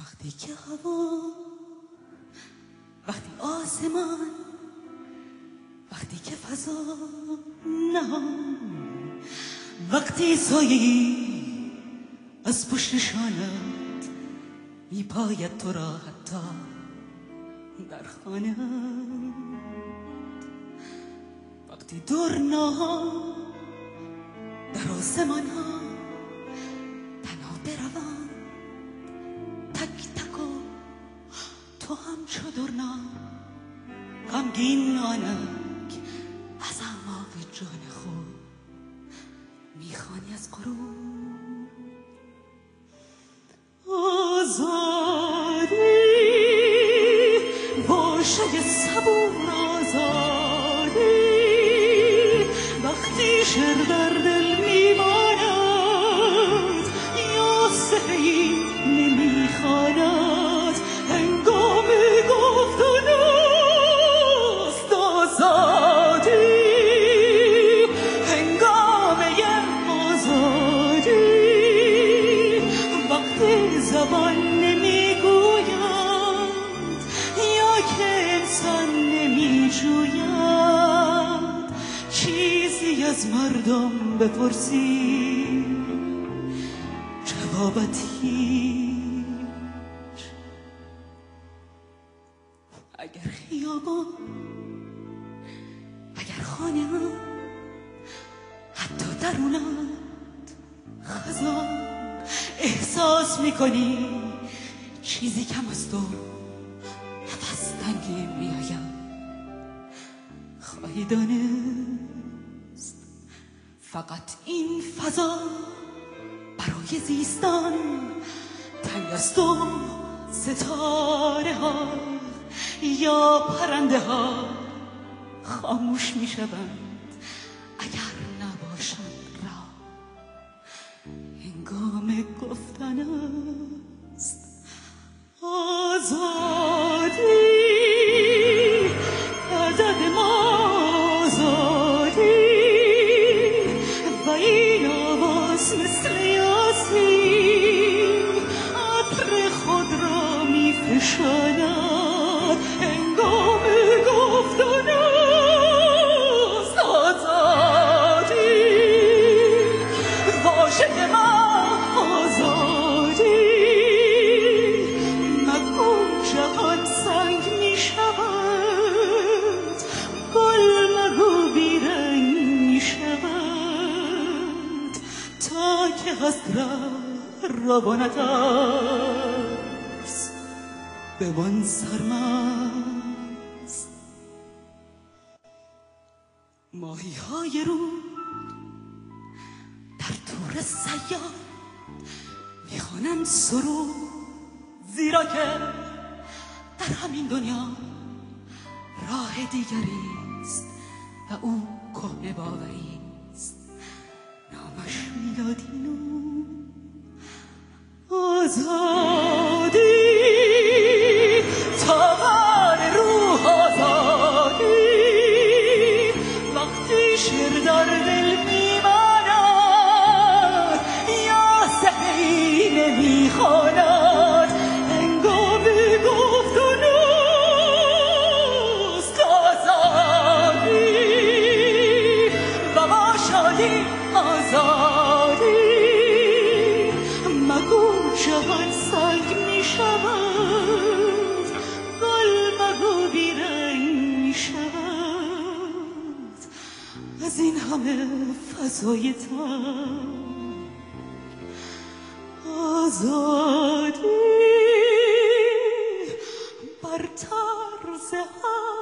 وقتی که هوا، وقتی آسمان، وقتی که فضا نهان، وقتی سایه‌ای از پشت شانت میپاید تو را حتی در خانه، وقتی دور ناها در آسمان ها تنها بروند تک تک و تو همچو درنا غمگین آنک از اعماق جان خود میخوانی از غروب آزادی واژه صبور آزادی وقتی شعر در دل میماند یا سهی نمیخواند هنگام گفتن است آزادی هنگامه آزادی وقتی زبان نمیگوید یا که انسان نمیجوید چیزی از مردم بپرسی جوابت هیچ اگر خیابان اگر خانه حتی درونت خزان احساس میکنی چیزی کم از تو نفس تنگی میآید خواهی دانست فقط این فضا برای زیستن تنگ است و ستاره ها یا پرنده ها خاموش می شوند اگر نباشند را هنگام گفتن است آزادی عدد ما آزادی و این آواز مثل یاسی عطر خود را می فشاند هنگام گفتن است آزادی واژه ما آزادی مگو جهان سنگ می شود گل مگو بیرنگ می شود تا که حسرت روانت است بمان سرمست ماهی های رو در تور سیاد میخوانند سرود زیرا که در همین دنیا راه دیگری است و او کهنه باوری است نامش میلادینو آزادی تاوان روح آزادی وقتی شعر در دل میماند یا سهی نمیخواند هنگام گفتن است آزادی و با شادی آزادی مگو جهان سنگ می شود گل مگو بیرنگ می شود از این همه فضای تنگ آزادی بر طرز